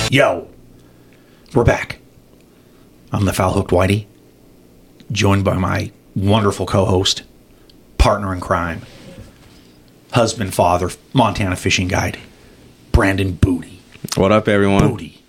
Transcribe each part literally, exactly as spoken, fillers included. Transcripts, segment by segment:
Yo, we're back. I'm the Foul Hooked Whitey, joined by my wonderful co-host, partner in crime, husband, father, Montana fishing guide, Brandon Booty. What up, everyone? Booty.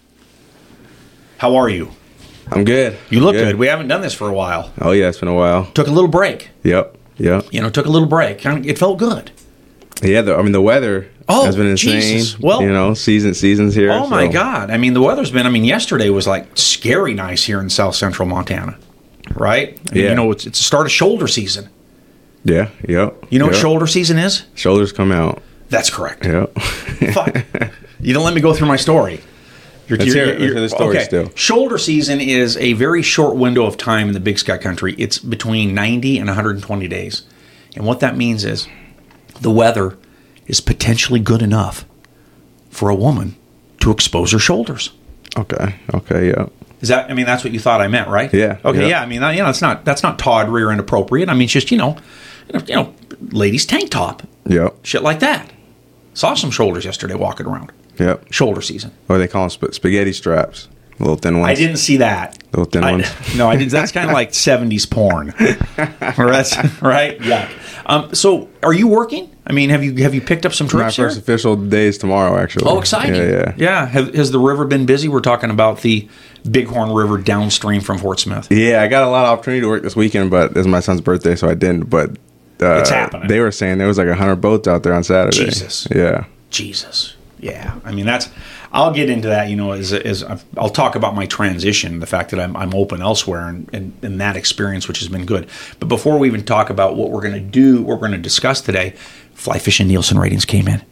How are you? I'm good. You look good. good. We haven't done this for a while. Oh, yeah, it's been a while. Took a little break. Yep, yep. You know, took a little break. It felt good. Yeah, the, I mean, the weather Oh, has been insane. Jesus. Well, you know, season seasons here. Oh, my so. God. I mean, the weather's been, I mean, yesterday was like scary nice here in south central Montana, right? I mean, Yeah. You know, it's, it's the start of shoulder season. Yeah, yep. You know yep. what shoulder season is? Shoulders come out. That's correct. Yep. Fuck. You don't let me go through my story. You're, Let's hear it. Let's hear the story okay. still. Shoulder season is a very short window of time in the Big Sky Country. It's between ninety and one hundred twenty days. And what that means is the weather is potentially good enough for a woman to expose her shoulders. Okay, okay, yeah. Is that, I mean, that's what you thought I meant, right? Yeah. Okay, yeah. yeah. I mean, you know, it's not, that's not tawdry or inappropriate. I mean, it's just, you know, you know, ladies tank top. Yep, Shit like that. Saw some shoulders yesterday walking around. yep. Shoulder season. Or they call them sp- spaghetti straps. Little thin ones. I didn't see that. Little thin I, ones. No, I didn't. That's kind of like seventies porn. That's right. Yeah. Um, so, are you working? I mean, have you have you picked up some My trips first here? official day is tomorrow, actually. Oh, exciting! Yeah, yeah. Yeah. Have, has the river been busy? We're talking about the Bighorn River downstream from Fort Smith. Yeah, I got a lot of opportunity to work this weekend, but it's my son's birthday, so I didn't. But uh, It's happening. They were saying there was like a hundred boats out there on Saturday. Jesus. Yeah. Jesus. Yeah. I mean, that's. I'll get into that. You know, as as I'll talk about my transition, the fact that I'm I'm open elsewhere, and and, and that experience, which has been good. But before we even talk about what we're going to do, what we're going to discuss today, Fly Fishing Nielsen ratings came in,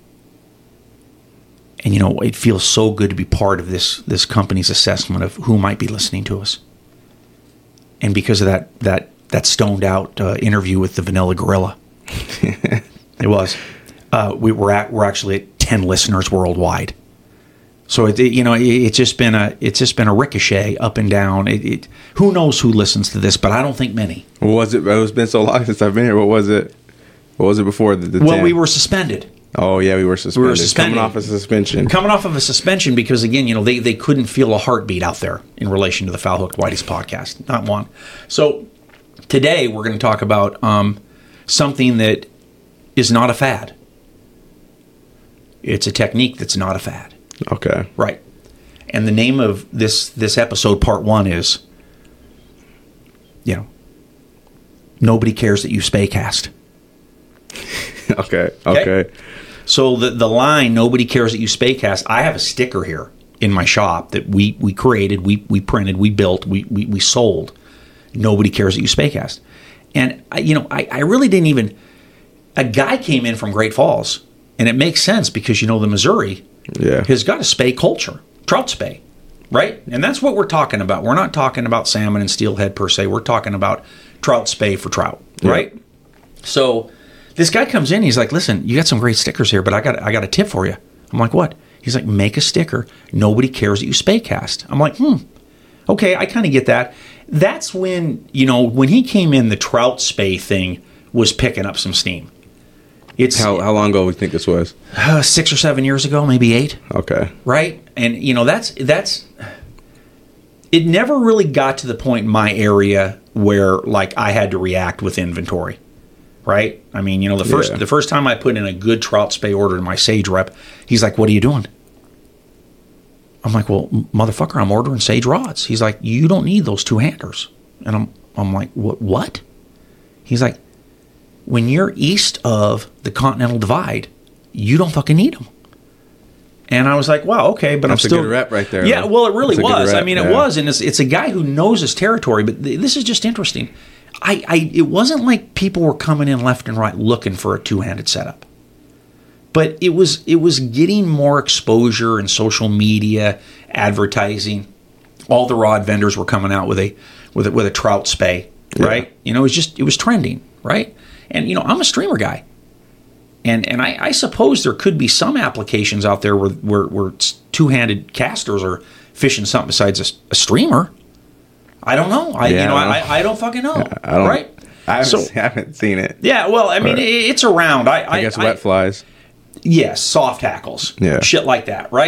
and you know, it feels so good to be part of this this company's assessment of who might be listening to us. And because of that that that stoned out uh, interview with the Vanilla Gorilla, it was. Uh, we were at we're actually at ten listeners worldwide. So it, it you know it, it's just been a it's just been a ricochet up and down. It, it who knows who listens to this, but I don't think many. What was it? It's been so long since I've been here. What was it? What was it before the, the Well, ten? we were suspended. Oh yeah, we were suspended. We were suspended. Coming off a suspension. Coming off of a suspension because again, you know, they, they couldn't feel a heartbeat out there in relation to the Foul Hooked Whitey's podcast. Not one. So today we're going to talk about um, something that is not a fad. It's a technique that's not a fad. Okay. Right. And the name of this this episode, part one, is, you know, nobody cares that you spay cast. okay. Okay? Okay. So the the line, nobody cares that you spay cast, I have a sticker here in my shop that we, we created, we we printed, we built, we, we, we sold. Nobody cares that you spay cast. And, I, you know, I, I really didn't even, a guy came in from Great Falls, and it makes sense because, you know, the Missouri Yeah. has got a spay culture, trout spay, right? And that's what we're talking about. We're not talking about salmon and steelhead per se. We're talking about trout spay for trout, Yeah. right? So this guy comes in. He's like, "Listen, you got some great stickers here, but I got I got a tip for you." I'm like, "What?" He's like, "Make a sticker. Nobody cares that you spay cast." I'm like, "Hmm, okay, I kind of get that." That's when you know when he came in, the trout spay thing was picking up some steam. It's How how long ago we think this was? uh, six or seven years ago, maybe eight. Okay. Right? And, you know, that's, that's, it never really got to the point in my area where, like, I had to react with inventory. Right? I mean, you know, the first, Yeah. the first time I put in a good trout spay order to my Sage rep, he's like, "What are you doing?" I'm like, "Well, motherfucker, I'm ordering Sage rods." He's like, "You don't need those two-handers." And I'm, I'm like, "What, what?" He's like, "When you're east of the Continental Divide, you don't fucking need them." And I was like, "Wow, okay," but That's I'm still a good rep right there. Yeah, though. well, it really That's a good was. I rep, mean, it yeah. was, and it's it's a guy who knows his territory. But th- this is just interesting. I, I it wasn't like people were coming in left and right looking for a two-handed setup, but it was it was getting more exposure in social media, advertising. All the rod vendors were coming out with a with a, with a trout spay, right? Yeah. You know, it was just it was trending, right? And you know, I'm a streamer guy. And and I, I suppose there could be some applications out there where where, where two-handed casters are fishing something besides a, a streamer. I don't know. I Yeah, you know I don't I, know. I don't fucking know. I don't. Right? I haven't, So- I haven't seen it. Yeah. Well, I mean, But- it, it's around. I I, I guess I- wet flies. Yes, soft tackles. Yeah. Shit like that. Right.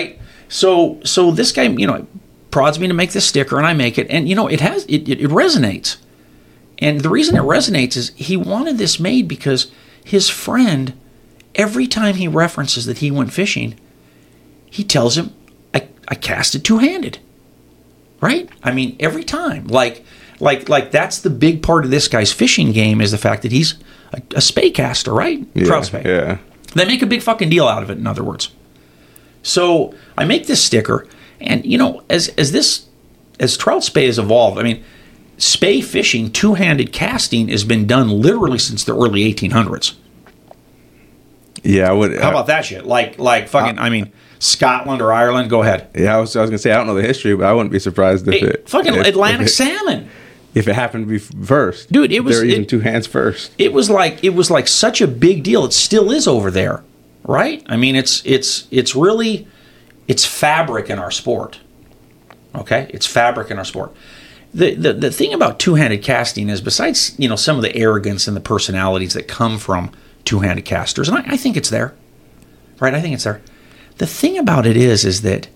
So so this guy, you know, prods me to make this sticker, and I make it, and you know, it has it, it, it resonates. And the reason it resonates is he wanted this made because his friend, every time he references that he went fishing, he tells him, I, I casted two-handed. Right? I mean, every time. Like, like, like that's the big part of this guy's fishing game is the fact that he's a, a spey caster, right? Yeah, Trout spey. Yeah. They make a big fucking deal out of it, in other words. So I make this sticker, and you know, as as this as trout spey has evolved, I mean, spey fishing, two-handed casting has been done literally since the early eighteen hundreds. Yeah, I would. How about that shit? Like, like fucking, uh, I mean, Scotland or Ireland? Go ahead. Yeah, I was, I was gonna say I don't know the history, but I wouldn't be surprised if hey, it fucking if, Atlantic if it, salmon. If it happened to be first, dude, it was they're using it, two hands first. It was like it was like such a big deal. It still is over there, right? I mean, it's it's it's really it's fabric in our sport. Okay, it's fabric in our sport. The, the the thing about two-handed casting is, besides you know some of the arrogance and the personalities that come from two-handed casters, and I, I think it's there, right? I think it's there. The thing about it is, is that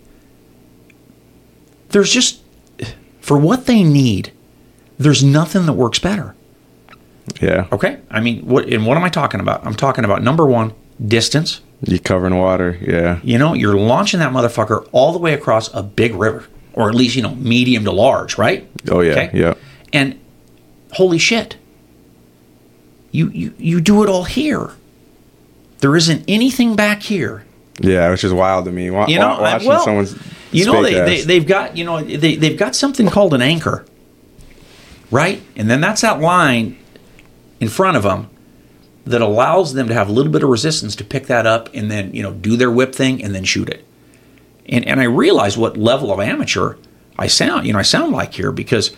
there's just for what they need, there's nothing that works better. Yeah. Okay. I mean, what and what am I talking about? I'm talking about number one, distance. You're covering water. Yeah. You know, you're launching that motherfucker all the way across a big river, or at least you know medium to large, right? Oh yeah. Okay? Yeah. And holy shit, you you you do it all here. There isn't anything back here. Yeah, which is wild to me. Wa- You know, watching well, someone's you know they, spey they cast. they've got you know they they've got something called an anchor, right? And then that's that line in front of them that allows them to have a little bit of resistance to pick that up and then you know do their whip thing and then shoot it. And and I realize what level of amateur I sound you know I sound like here because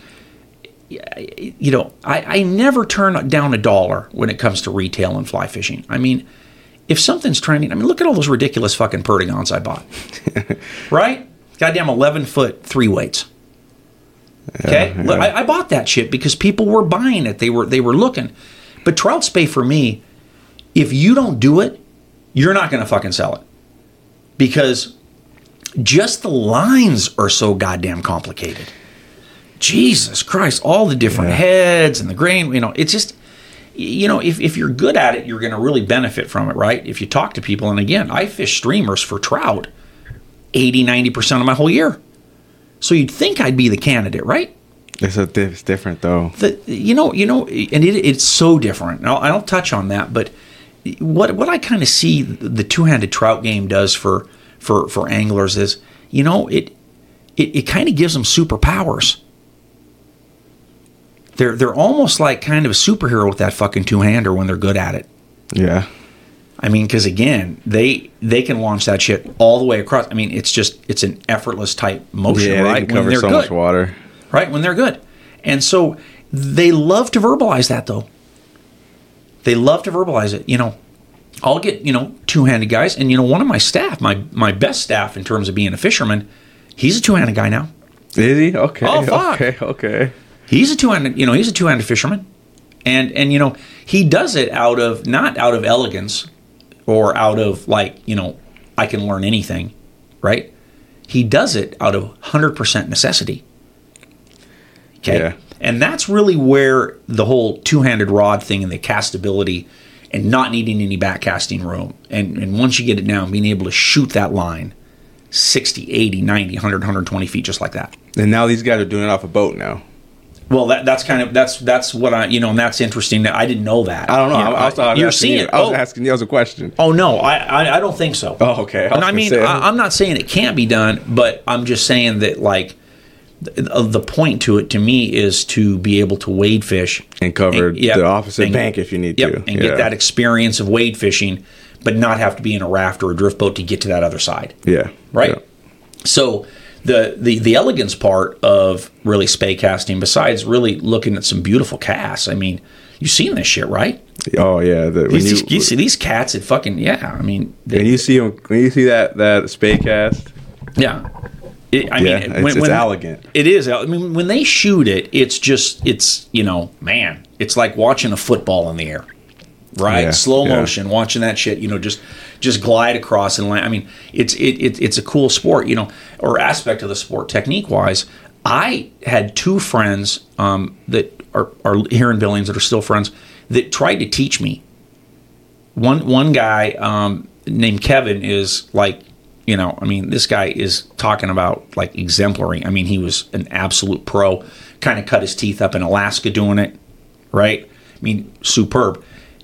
you know I, I never turn down a dollar when it comes to retail and fly fishing. I mean, if something's trending, I mean, look at all those ridiculous fucking Perdigons I bought. Right? Goddamn eleven foot three weights. Okay? Yeah, yeah. Look, I, I bought that shit because people were buying it. They were they were looking. But trout spey for me, if you don't do it, you're not going to fucking sell it. Because just the lines are so goddamn complicated. Jesus Christ, all the different Yeah. heads and the grain, you know, it's just, you know, if, if you're good at it, you're going to really benefit from it, right? If you talk to people, and again, I fish streamers for trout eighty, ninety percent of my whole year. So you'd think I'd be the candidate, right? It's, a, it's different though. The, you know, you know, and it, it's so different. And I'll, I'll touch on that, but what what I kind of see the two-handed trout game does for for for anglers is, you know, it it, it kind of gives them superpowers. They're they're almost like kind of a superhero with that fucking two-hander when they're good at it. Yeah. I mean, because again, they they can launch that shit all the way across. I mean, it's just it's an effortless type motion, Yeah, right? they can cover so much water. Right, when they're good. And so they love to verbalize that, though. They love to verbalize it. You know, I'll get, you know, two-handed guys. And, you know, one of my staff, my my best staff in terms of being a fisherman, he's a two-handed guy now. Is he? Okay. Oh, fuck. Okay, okay. He's a two-handed, you know, he's a two-handed fisherman. And, and you know, he does it out of, not out of elegance or out of, like, you know, I can learn anything, right? He does it out of one hundred percent necessity. Okay. Yeah. And that's really where the whole two-handed rod thing and the castability and not needing any back casting room. And, and once you get it down, being able to shoot that line sixty, eighty, ninety, one hundred, one hundred twenty feet just like that. And now these guys are doing it off a boat now. Well, that that's kind of that's that's what I you know, and that's interesting. I didn't know that. I don't know. You know, I, I was, I was you're asking seeing you. it. I was Oh, asking you as a question. oh no, I, I I don't think so. Oh, okay. I was And I gonna mean, say- I, I'm not saying it can't be done, but I'm just saying that like the, the point to it to me is to be able to wade fish And cover yep, the opposite and- bank if you need yep, to. and Yeah. get that experience of wade fishing, but not have to be in a raft or a drift boat to get to that other side. Yeah. Right. Yeah. So the, the the elegance part of really spey casting, besides really looking at some beautiful casts, I mean, you've seen this shit, right? Oh yeah. The, when These, you, you see these cats that fucking yeah. I mean, they, when you see 'em- when you see that that spey cast, yeah. It, I yeah, mean, it's, when, it's when, elegant. It is. I mean, when they shoot it, it's just it's you know, man, it's like watching a football in the air. right? Yeah, Slow yeah. motion, watching that shit, you know, just just glide across and land. I mean, it's it, it it's a cool sport, you know, or aspect of the sport technique wise. I had two friends um, that are, are here in Billings that are still friends that tried to teach me. One one guy um, named Kevin is like, you know, I mean, this guy is talking about like exemplary. I mean, he was an absolute pro. Kind of cut his teeth up in Alaska doing it, right? I mean, superb.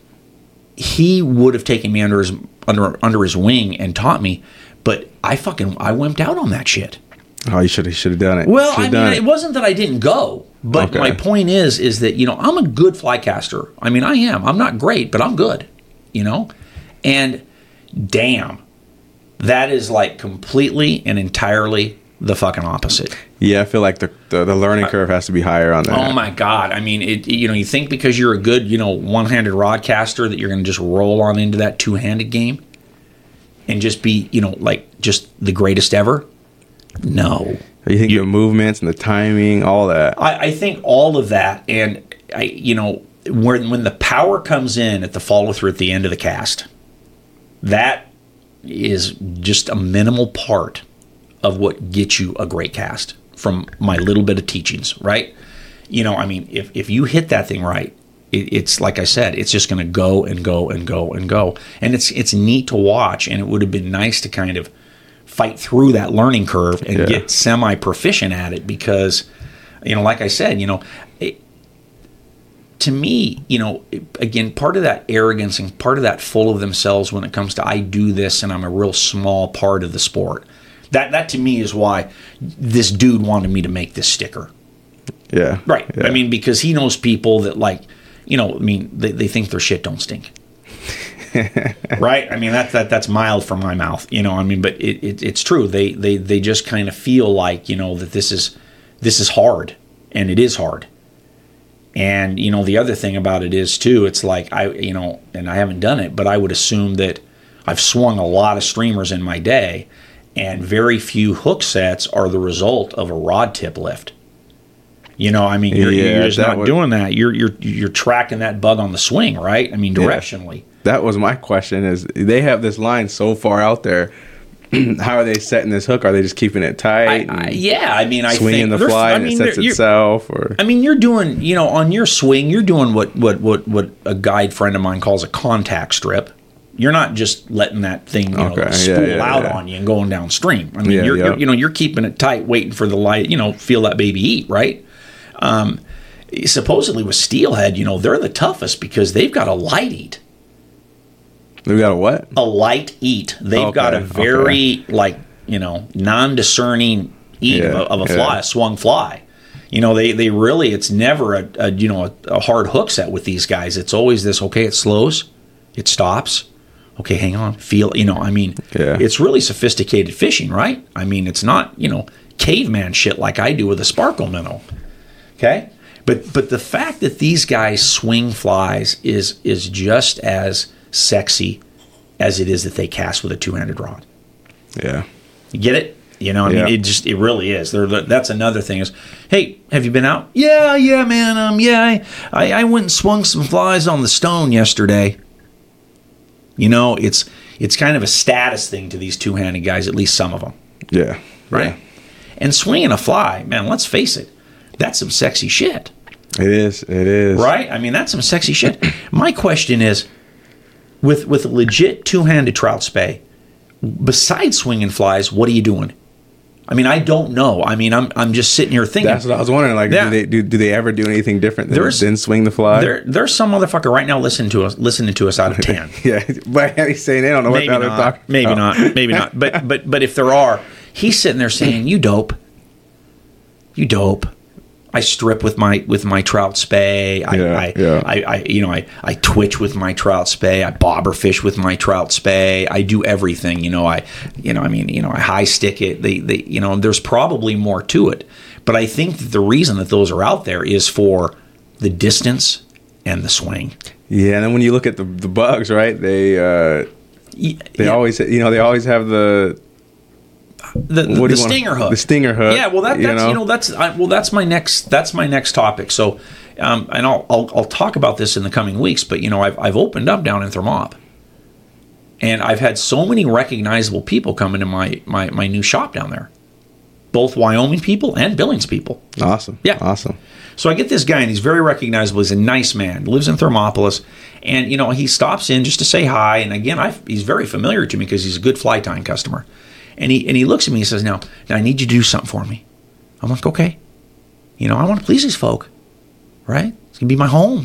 He would have taken me under his under under his wing and taught me, but I fucking I wimped out on that shit. Oh, you should have should have done it. Well, Should've I done mean, it. it wasn't that I didn't go, but Okay. my point is, is that you know I'm a good fly caster. I mean, I am. I'm not great, but I'm good. You know, and damn, that is like completely and entirely the fucking opposite. Yeah, I feel like the, the the learning curve has to be higher on that. Oh my God! I mean, it. You know, you think because you're a good, you know, one-handed rod caster that you're going to just roll on into that two-handed game, and just be, you know, like just the greatest ever? No. You think You- the movements and the timing, all that. I, I think all of that, and I, you know, when when the power comes in at the follow through at the end of the cast, that is just a minimal part of what gets you a great cast from my little bit of teachings, right? You know, I mean, if, if you hit that thing right, it, it's like I said, it's just going to go and go and go and go. And it's it's neat to watch, and it would have been nice to kind of fight through that learning curve and Yeah. get semi-proficient at it because, you know, like I said, you know, it, to me, you know, it, again, part of that arrogance and part of that full of themselves when it comes to I do this and I'm a real small part of the sport. That that to me is why this dude wanted me to make this sticker. Yeah. Right. Yeah. I mean, because he knows people that like, you know, I mean, they, they think their shit don't stink. Right? I mean, that, that that's mild from my mouth, you know, I mean, but it, it it's true. They, they, they just kind of feel like, you know, that this is, this is hard, and it is hard. And, you know, the other thing about it is too, it's like I, you know, and I haven't done it, but I would assume that I've swung a lot of streamers in my day, and very few hook sets are the result of a rod tip lift. You know, I mean, you're, Yeah, you're just that not would- doing that. You're you're you're tracking that bug on the swing, right? I mean, directionally. That was my question is they have this line so far out there. How are they setting this hook? Are they just keeping it tight? I, I, and yeah, I mean, I swinging think the they're- fly I and mean, it sets they're- you're- itself? Or I mean, you're doing, you know, on your swing, you're doing what what what what a guide friend of mine calls a contact strip. You're not just letting that thing, you know, Okay, yeah, spool yeah, out yeah. on you and going downstream. I mean, Yeah, you're, yeah. you're you know you're keeping it tight, waiting for the light, you know, feel that baby eat, right? Um, supposedly with steelhead, you know, they're the toughest because they've got a light eat. we got a what? A light eat. They've Okay, got a very like you know non-discerning eat Yeah, of, a, of a yeah. fly, a swung fly. You know, they they really it's never a, a you know a, a hard hook set with these guys. It's always this. Okay, it slows, it stops. Okay, hang on, feel. You know, I mean, Yeah. it's really sophisticated fishing, right? I mean, it's not you know caveman shit like I do with a sparkle minnow. Okay, but but the fact that these guys swing flies is is just as sexy as it is that they cast with a two-handed rod. Yeah. You get it? You know, I Yeah. mean, it just it really is. They're, that's another thing is, hey, have you been out? Yeah, yeah, man. Um, yeah, I, I I went and swung some flies on the stone yesterday. You know, it's it's kind of a status thing to these two-handed guys, at least some of them, Yeah. right? And swinging a fly, man, let's face it, that's some sexy shit. It is. It is. Right? I mean, that's some sexy shit. My question is, with with a legit two-handed trout spay, besides swinging flies, what are you doing? I mean, I don't know. I mean, I'm I'm just sitting here thinking. That's what I was wondering. Like, Yeah. do they do, do they ever do anything different than, There's- than swing the fly? there, there's some motherfucker right now listening to us, listening to us out of ten. Yeah, but he's saying they don't know Maybe what the hell they're not. talking Maybe about. not. Maybe not. But but but if there are, he's sitting there saying, "You dope. You dope." I strip with my with my trout spay. I, Yeah, I, yeah. I, I you know I, I twitch with my trout spay. I bobber fish with my trout spay. I do everything. You know I you know I mean you know I high stick it. They they you know there's probably more to it. But I think that the reason that those are out there is for the distance and the swing. Yeah, and then when you look at the the bugs, right? They uh, Y- they yeah. always you know they always have the the, the, what do the you wanna- stinger hook. the stinger hook, Yeah, well, that, you that's know? you know that's I, well, that's my next that's my next topic. So, um, and I'll, I'll I'll talk about this in the coming weeks, but you know, I've I've opened up down in Thermop, and I've had so many recognizable people come into my my my new shop down there, both Wyoming people and Billings people. Awesome. Yeah. Awesome. So I get this guy, and he's very recognizable. He's a nice man, lives in Thermopolis, and you know, he stops in just to say hi. And again, I he's very familiar to me because he's a good fly tying customer. And he and he looks at me and says, "Now, now I need you to do something for me." I'm like, "Okay." You know, I want to please these folk, right? It's gonna be my home.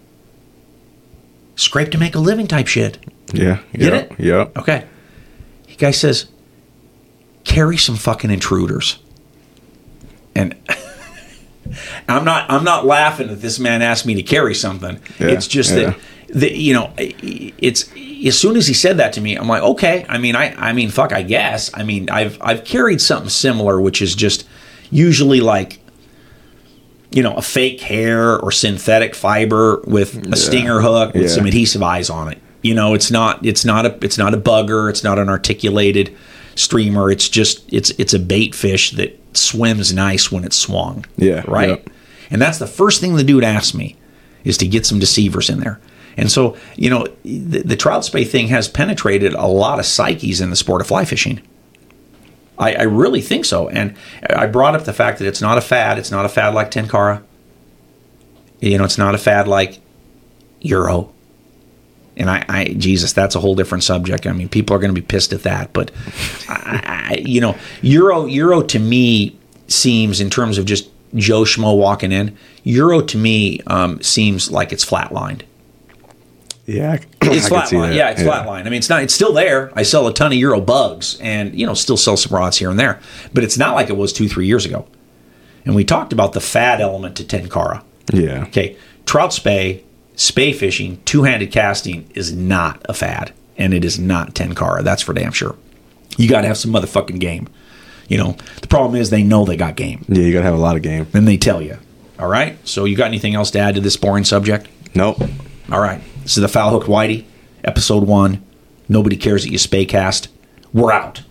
Scrape to make a living type shit. Yeah. Get yeah, it? Yeah. Okay. The guy says, "Carry some fucking intruders." And I'm not I'm not laughing that this man asked me to carry something. Yeah, it's just yeah. that, that you know, it's as soon as he said that to me, I'm like, okay. I mean, I I mean, fuck, I guess. I mean, I've I've carried something similar, which is just usually like, you know, a fake hair or synthetic fiber with a Yeah. stinger hook with Yeah. some adhesive eyes on it. You know, it's not it's not a it's not a bugger, it's not an articulated streamer. It's just it's it's a bait fish that swims nice when it's swung. Yeah, Right? yep. And that's the first thing the dude asked me, is to get some deceivers in there. And so, you know, the, the trout spay thing has penetrated a lot of psyches in the sport of fly fishing. I, I really think so. And I brought up the fact that it's not a fad. It's not a fad like Tenkara. You know, it's not a fad like Euro. And I, I Jesus, that's a whole different subject. I mean, people are going to be pissed at that. But, I, I, you know, Euro, Euro to me seems, in terms of just Joe Schmo walking in, Euro to me um, seems like it's flatlined. Yeah. I- It's I can see flatline. that. Yeah, it's flatline. I mean, it's not. It's still there. I sell a ton of Euro bugs, and you know, still sell some rods here and there. But it's not like it was two, three years ago. And we talked about the fad element to Tenkara. Yeah. Okay, trout spay, spay fishing, two-handed casting is not a fad, and it is not Tenkara. That's for damn sure. You got to have some motherfucking game. You know, the problem is they know they got game, Yeah, you got to have a lot of game. and they tell you. All right. So you got anything else to add to this boring subject? Nope. All right. This is the Foul Hooked Whitey, episode one. Nobody cares that you spay cast. We're out.